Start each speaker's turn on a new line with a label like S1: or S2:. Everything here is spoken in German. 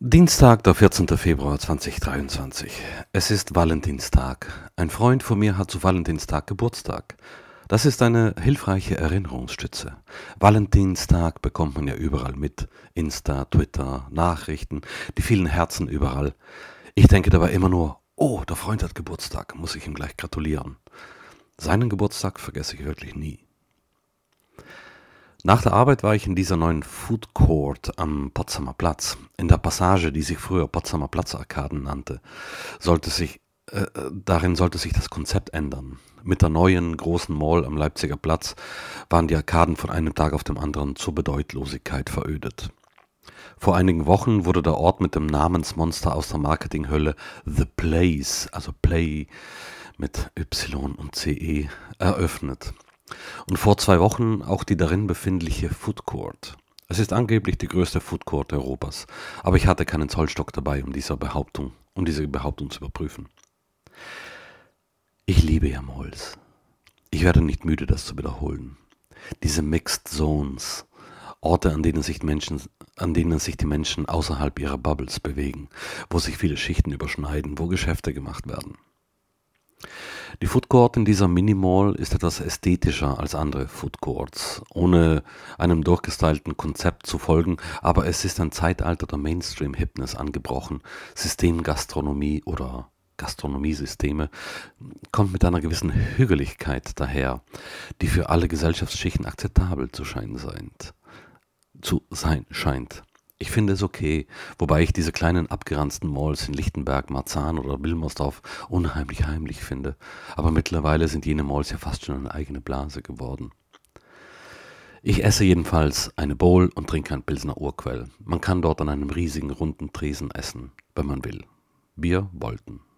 S1: Dienstag, der 14. Februar 2023. Es ist Valentinstag. Ein Freund von mir hat zu Valentinstag Geburtstag. Das ist eine hilfreiche Erinnerungsstütze. Valentinstag bekommt man ja überall mit. Insta, Twitter, Nachrichten, die vielen Herzen überall. Ich denke dabei immer nur, oh, der Freund hat Geburtstag, muss ich ihm gleich gratulieren. Seinen Geburtstag vergesse ich wirklich nie. Nach der Arbeit war ich in dieser neuen Food Court am Potsdamer Platz. In der Passage, die sich früher Potsdamer Platz-Arkaden nannte, darin sollte sich das Konzept ändern. Mit der neuen großen Mall am Leipziger Platz waren die Arkaden von einem Tag auf den anderen zur Bedeutlosigkeit verödet. Vor einigen Wochen wurde der Ort mit dem Namensmonster aus der Marketinghölle The Place, also Play mit Y und CE, eröffnet. Und vor 2 Wochen auch die darin befindliche Food Court. Es ist angeblich die größte Food Court Europas, aber ich hatte keinen Zollstock dabei, um diese Behauptung zu überprüfen. Ich liebe ja Malls. Ich werde nicht müde, das zu wiederholen. Diese Mixed Zones, Orte, an denen sich die Menschen außerhalb ihrer Bubbles bewegen, wo sich viele Schichten überschneiden, wo Geschäfte gemacht werden. Die Food Court in dieser Mini-Mall ist etwas ästhetischer als andere Food Courts, ohne einem durchgestylten Konzept zu folgen, aber es ist ein Zeitalter der Mainstream-Hipness angebrochen. Systemgastronomie oder Gastronomiesysteme kommt mit einer gewissen Hügeligkeit daher, die für alle Gesellschaftsschichten akzeptabel zu sein scheint. Ich finde es okay, wobei ich diese kleinen abgeranzten Malls in Lichtenberg, Marzahn oder Wilmersdorf unheimlich heimlich finde. Aber mittlerweile sind jene Malls ja fast schon eine eigene Blase geworden. Ich esse jedenfalls eine Bowl und trinke ein Pilsner Urquell. Man kann dort an einem riesigen runden Tresen essen, wenn man will. Wir wollten.